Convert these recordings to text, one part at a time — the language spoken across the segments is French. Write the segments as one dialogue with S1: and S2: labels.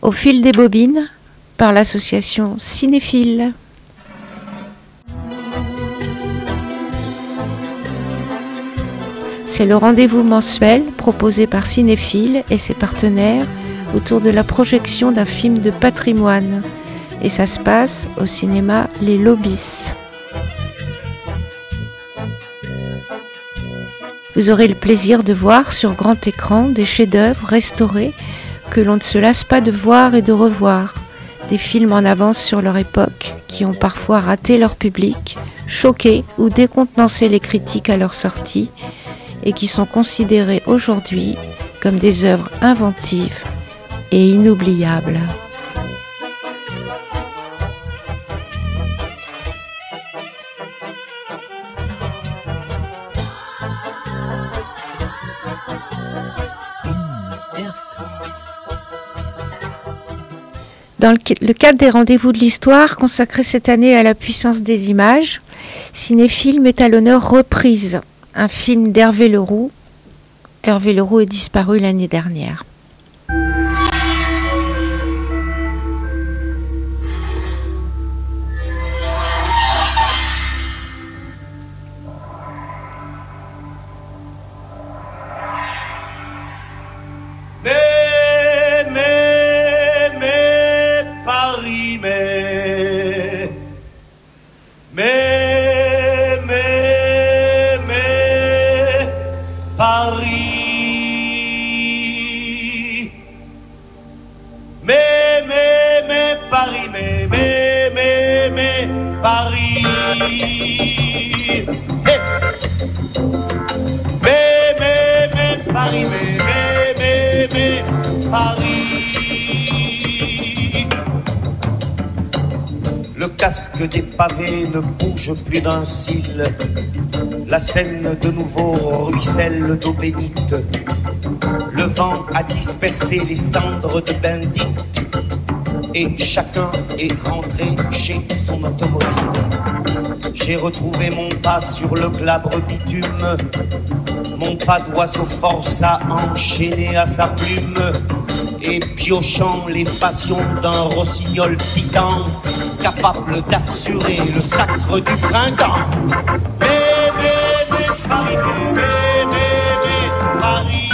S1: Au fil des bobines, par l'association Cinéphile. C'est le rendez-vous mensuel proposé par Cinéphile et ses partenaires autour de la projection d'un film de patrimoine. Et ça se passe au cinéma Les Lobbies. Vous aurez le plaisir de voir sur grand écran des chefs-d'œuvre restaurés que l'on ne se lasse pas de voir et de revoir. Des films en avance sur leur époque qui ont parfois raté leur public, choqué ou décontenancé les critiques à leur sortie et qui sont considérés aujourd'hui comme des œuvres inventives et inoubliables. Dans le cadre des rendez-vous de l'histoire consacrés cette année à la puissance des images, Cinéphile met à l'honneur Reprise, un film d'Hervé Leroux. Hervé Leroux est disparu l'année dernière.
S2: Le casque des pavés ne bouge plus d'un cil. La Seine de nouveau ruisselle d'eau bénite. Le vent a dispersé les cendres de Bendite. Et chacun est rentré chez son automobile. J'ai retrouvé mon pas sur le glabre bitume. Mon pas d'oiseau forçat enchaîné à sa plume. Et piochant les passions d'un rossignol titan, capable d'assurer le sacre du printemps. Paris, Paris.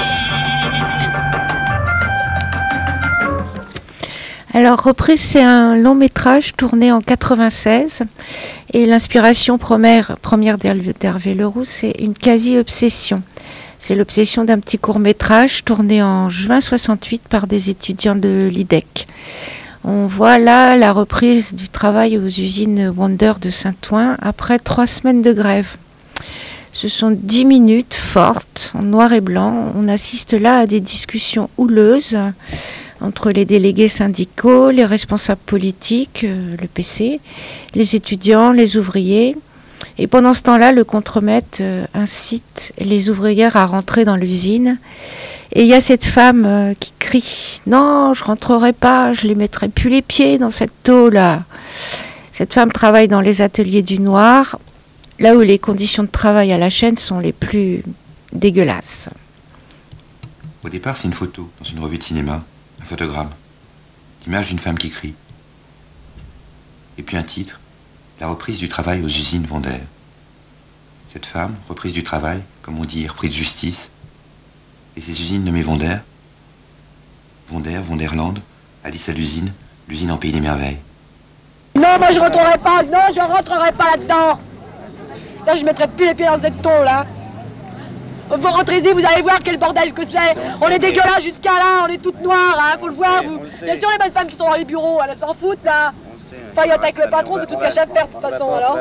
S1: Alors Reprise, c'est un long métrage tourné en 96 et l'inspiration première d'Hervé Leroux, c'est une quasi-obsession. C'est l'obsession d'un petit court-métrage tourné en juin 68 par des étudiants de l'IDEC. On voit là la reprise du travail aux usines Wonder de Saint-Ouen après 3 semaines de grève. Ce sont 10 minutes fortes, en noir et blanc. On assiste là à des discussions houleuses entre les délégués syndicaux, les responsables politiques, le PC, les étudiants, les ouvriers. Et pendant ce temps-là, le contremaître incite les ouvrières à rentrer dans l'usine. Et il y a cette femme qui crie « Non, je rentrerai pas, je les mettrai plus les pieds dans cette tôle-là ». Cette femme travaille dans les ateliers du Noir, là où les conditions de travail à la chaîne sont les plus dégueulasses.
S3: Au départ, c'est une photo dans une revue de cinéma, un photogramme, l'image d'une femme qui crie. Et puis un titre, la reprise du travail aux usines Wonder. Cette femme, reprise du travail, comme on dit, reprise de justice. Et ces usines nommées Wonder, Wonderland, Alice à l'usine en pays des merveilles.
S4: Non, moi je rentrerai pas, non, je rentrerai pas là-dedans. Là, je mettrai plus les pieds dans cette tôle, là. Vous rentrez-y, vous allez voir quel bordel que c'est. On est dégueulasse jusqu'à là, on est toutes noires, hein, faut le voir, vous. Bien sûr, les bonnes femmes qui sont dans les bureaux, elles s'en foutent, là. Enfin, il y a avec le patron, c'est tout ce qu'elle a à faire, de toute façon, alors.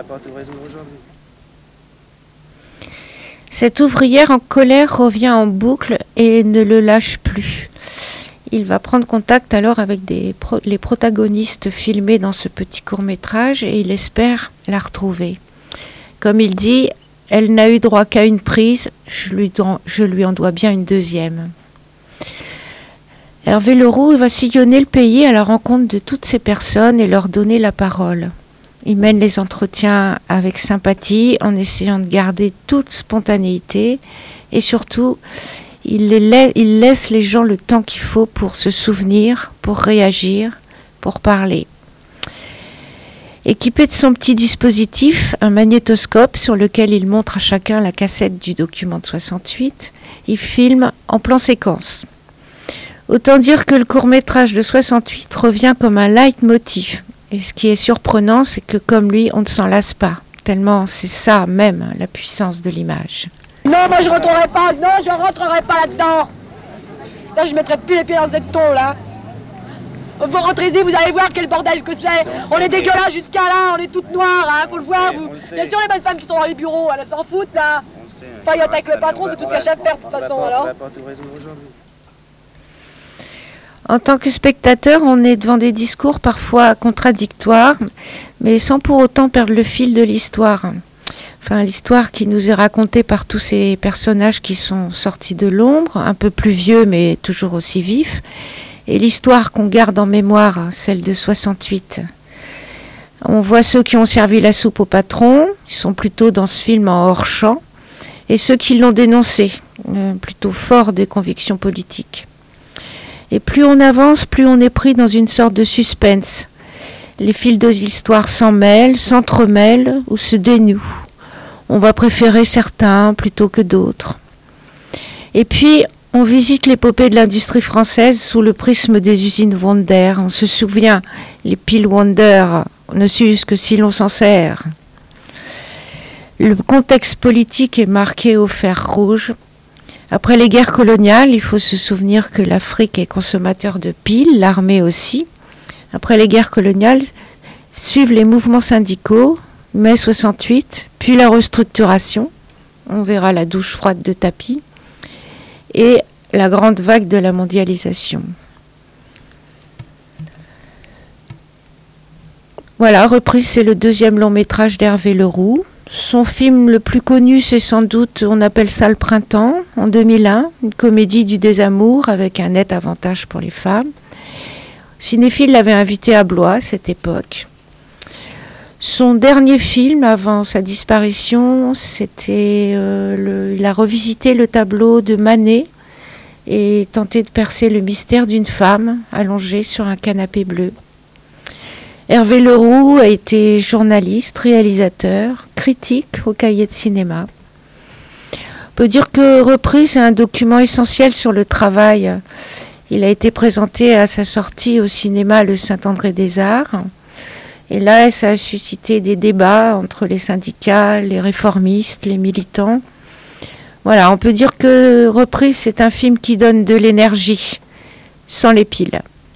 S1: Cette ouvrière en colère revient en boucle et ne le lâche plus. Il va prendre contact alors avec les protagonistes filmés dans ce petit court-métrage et il espère la retrouver. Comme il dit, elle n'a eu droit qu'à une prise, je lui en dois bien une deuxième. Hervé Leroux va sillonner le pays à la rencontre de toutes ces personnes et leur donner la parole. Il mène les entretiens avec sympathie en essayant de garder toute spontanéité et surtout, Il laisse les gens le temps qu'il faut pour se souvenir, pour réagir, pour parler. Équipé de son petit dispositif, un magnétoscope sur lequel il montre à chacun la cassette du document de 68, il filme en plan séquence. Autant dire que le court-métrage de 68 revient comme un leitmotiv. Et ce qui est surprenant, c'est que comme lui, on ne s'en lasse pas. Tellement c'est ça même, la puissance de l'image.
S4: Non, moi je rentrerai pas, non, je rentrerai pas là-dedans. Là, je mettrai plus les pieds dans cette tôle, là. Vous rentrez-y, vous allez voir quel bordel que c'est. On est dégueulasse jusqu'à là, on est toutes noires, hein, faut le voir, vous. Bien sûr, les bonnes femmes qui sont dans les bureaux, elles s'en foutent, là. Paillotte avec le patron, c'est tout ce qu'elle cherche à faire, de toute façon, alors.
S1: En tant que spectateur, on est devant des discours parfois contradictoires, mais sans pour autant perdre le fil de l'histoire. Enfin, l'histoire qui nous est racontée par tous ces personnages qui sont sortis de l'ombre, un peu plus vieux mais toujours aussi vifs, et l'histoire qu'on garde en mémoire, celle de 68. On voit ceux qui ont servi la soupe au patron, ils sont plutôt dans ce film en hors-champ, et ceux qui l'ont dénoncé, plutôt forts des convictions politiques. Et plus on avance, plus on est pris dans une sorte de suspense. Les fils de l'histoire s'en mêlent, s'entremêlent ou se dénouent. On va préférer certains plutôt que d'autres. Et puis, on visite l'épopée de l'industrie française sous le prisme des usines Wonder. On se souvient, les piles Wonder ne s'usent que si l'on s'en sert. Le contexte politique est marqué au fer rouge. Après les guerres coloniales, il faut se souvenir que l'Afrique est consommateur de piles, l'armée aussi. Après les guerres coloniales, suivent les mouvements syndicaux, mai 68, puis la restructuration, on verra la douche froide de tapis, et la grande vague de la mondialisation. Voilà, Reprise, c'est le deuxième long métrage d'Hervé Leroux. Son film le plus connu, c'est sans doute On appelle ça le printemps, en 2001, une comédie du désamour avec un net avantage pour les femmes. Cinéphile l'avait invité à Blois à cette époque. Son dernier film avant sa disparition, c'était il a revisité le tableau de Manet et tenté de percer le mystère d'une femme allongée sur un canapé bleu. Hervé Leroux a été journaliste, réalisateur, critique au Cahier de cinéma. On peut dire que Reprise est un document essentiel sur le travail. Il a été présenté à sa sortie au cinéma Le Saint-André-des-Arts. Et là, ça a suscité des débats entre les syndicats, les réformistes, les militants. Voilà, on peut dire que Reprise, c'est un film qui donne de l'énergie, sans les piles.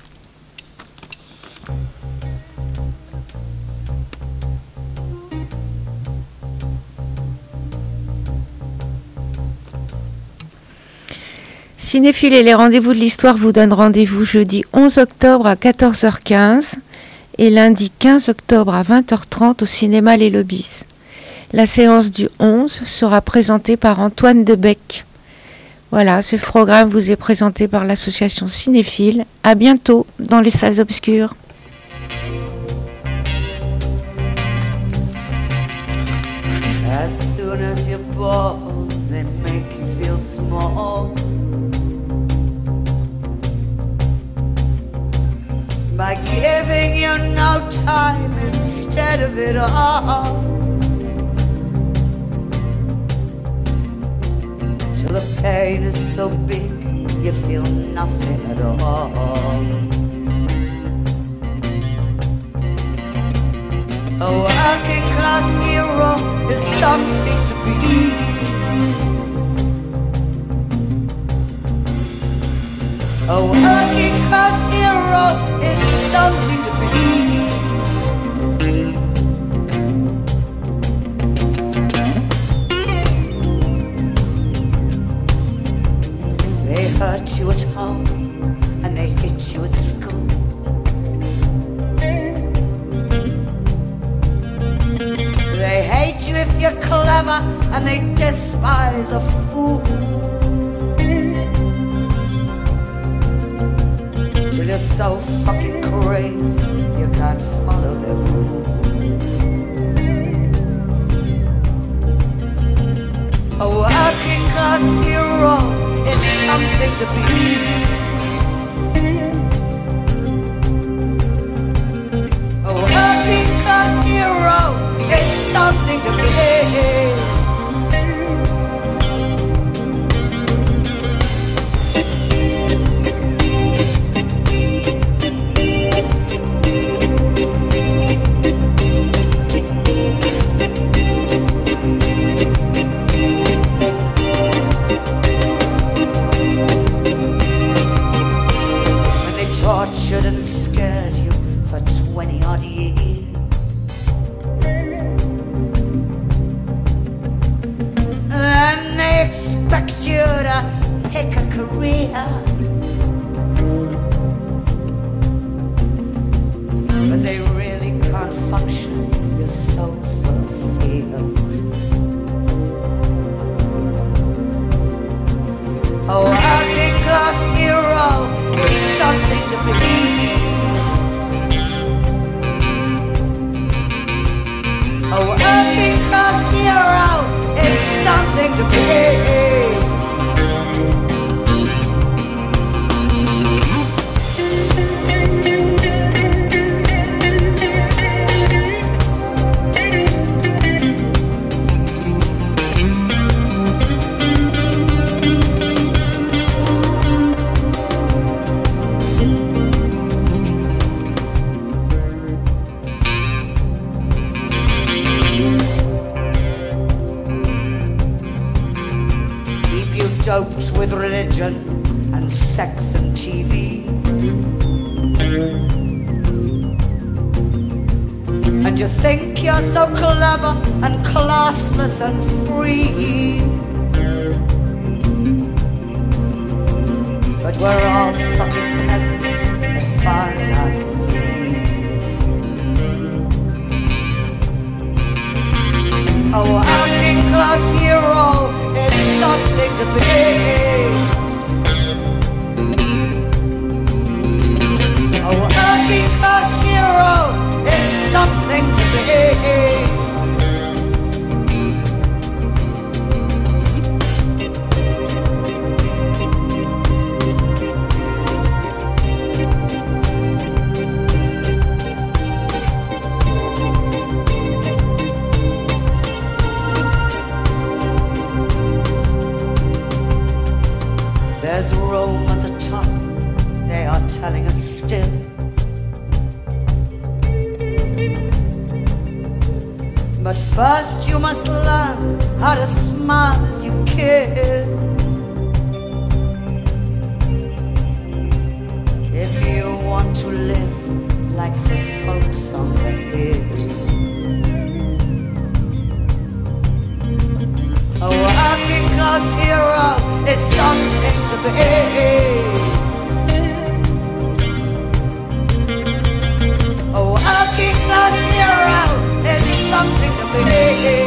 S1: Cinéphile et les rendez-vous de l'histoire vous donnent rendez-vous jeudi 11 octobre à 14h15 et lundi 15 octobre à 20h30 au cinéma Les Lobbies. La séance du 11 sera présentée par Antoine Debec. Voilà, ce programme vous est présenté par l'association Cinéphile. À bientôt dans les salles obscures.
S5: As soon as you're born, they make you feel small. By giving you no time instead of it all, till the pain is so big you feel nothing at all. A working class hero is something to be. A working class hero is something to be. They hurt you at home and they hit you at school. They hate you if you're clever and they despise a fool. Till you're so fucking crazy you can't follow their rules. A working class hero is with religion and sex and TV. And you think you're so clever and classless and free, but we're all fucking peasants as far as I can see. A working class hero is something to be. A working class hero is something to be. There's Rome at the top, they are telling us still. But first you must learn how to smile as you kill. If you want to live like the folks on the hill. A working class hero is something to be. A working class hero is something to be.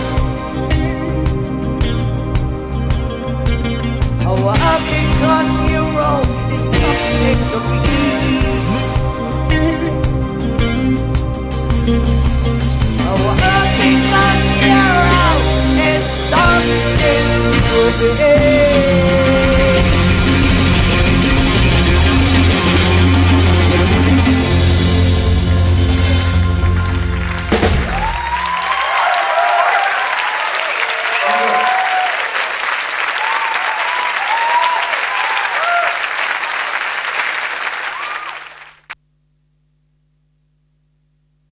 S5: A working class hero is something to be. A working class hero is something to be.